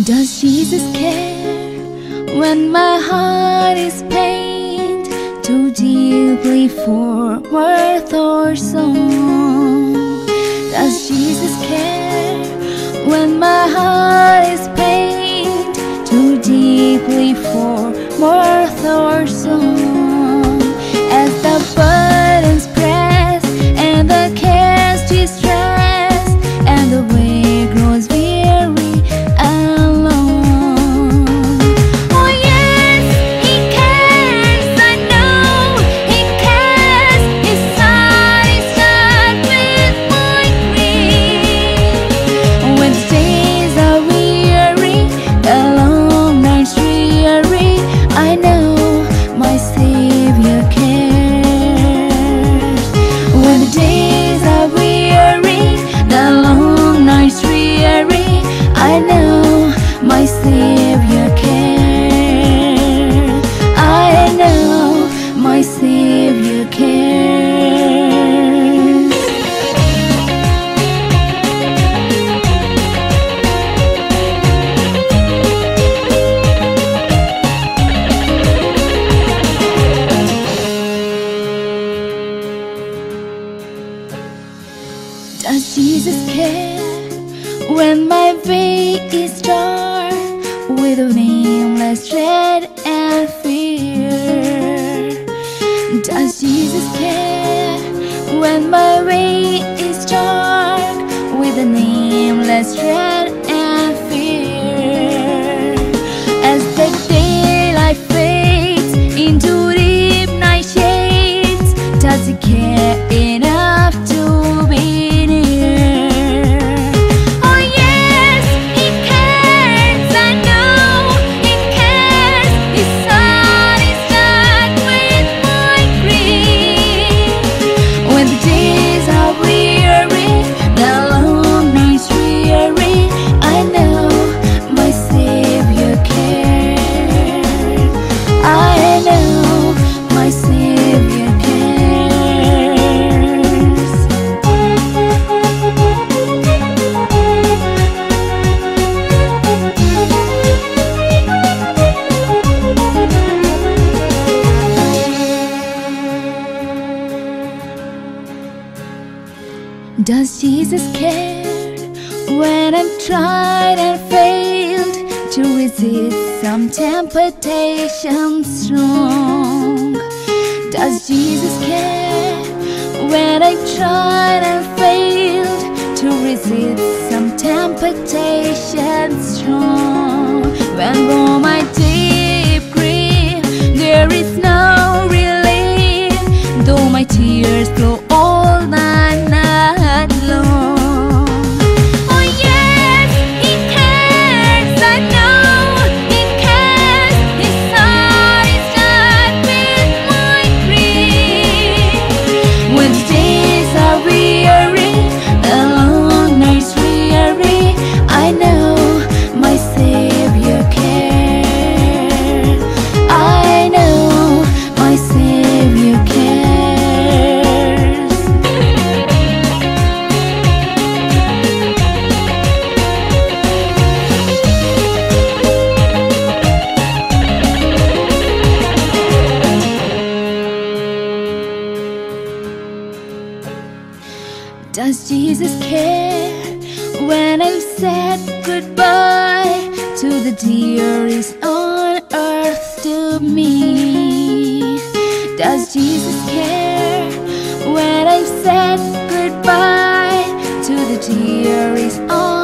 Does Jesus care when my heart is pained too deeply for worth or song? Does Jesus care when my heart is pained too deeply for worth or song? As the burdens press and the cares distress and the way grows weary and long. Oh yes, He cares, I know He cares. His heart is touched with my grief. When the days are weary, the long nights dreary, I know my Savior cares. When the days are weary, the long nights dreary, I know my Savior cares. I know my Savior cares. Does Jesus care when my way is dark with a nameless dread and fear? Does Jesus care when my way is dark with a nameless dread and fear? As the daylight fades into deep night shades, does He care enough to be near? Oh yes, He cares, I know He cares. His heart is touched with my grief. When the days are weary, the long nights dreary, I know my Savior cares. I know my Savior cares. Does Jesus care when I've tried and failed to resist some temptation strong? Does Jesus care when I've tried and failed to resist some temptation strong? When for my deep grief there is no relief, though my tears flow all night long. Oh yes, He cares, I know He cares. His heart is touched with my grief. When the days are weary, the long nights dreary, I know my Savior cares. I know my Savior cares. Does Jesus care when I've said goodbye to the dearest on earth to me? Does Jesus care when I've said goodbye to the dearest on